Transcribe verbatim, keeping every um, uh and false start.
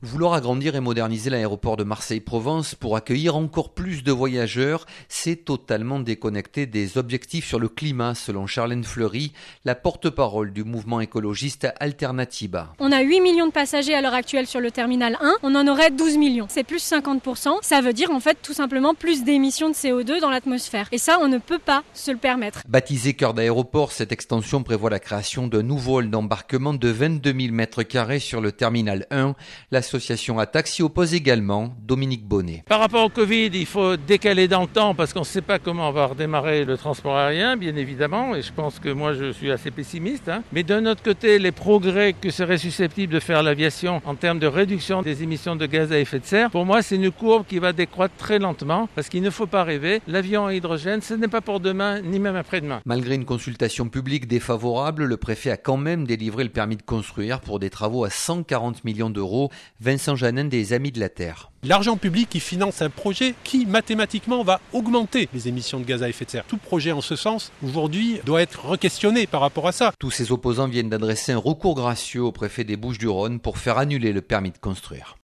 Vouloir agrandir et moderniser l'aéroport de Marseille-Provence pour accueillir encore plus de voyageurs, c'est totalement déconnecté des objectifs sur le climat, selon Charlène Fleury, la porte-parole du mouvement écologiste Alternatiba. On a huit millions de passagers à l'heure actuelle sur le terminal un, on en aurait douze millions. C'est plus cinquante pour cent, ça veut dire en fait tout simplement plus d'émissions de C O deux dans l'atmosphère. Et ça, on ne peut pas se le permettre. Baptisé cœur d'aéroport, cette extension prévoit la création d'un nouveau hall d'embarquement de vingt-deux mille mètres carrés sur le terminal un. L'association Attaque s'y oppose également. Dominique Bonnet. Par rapport au Covid, il faut décaler dans le temps parce qu'on ne sait pas comment on va redémarrer le transport aérien, bien évidemment, et je pense que moi je suis assez pessimiste. Hein. Mais d'un autre côté, les progrès que serait susceptible de faire l'aviation en termes de réduction des émissions de gaz à effet de serre, pour moi c'est une courbe qui va décroître très lentement parce qu'il ne faut pas rêver. L'avion à hydrogène, ce n'est pas pour demain ni même après-demain. Malgré une consultation publique défavorable, le préfet a quand même délivré le permis de construire pour des travaux à cent quarante millions d'euros. Vincent Janin des Amis de la Terre. L'argent public qui finance un projet qui mathématiquement va augmenter les émissions de gaz à effet de serre. Tout projet en ce sens, aujourd'hui, doit être re-questionné par rapport à ça. Tous ces opposants viennent d'adresser un recours gracieux au préfet des Bouches-du-Rhône pour faire annuler le permis de construire.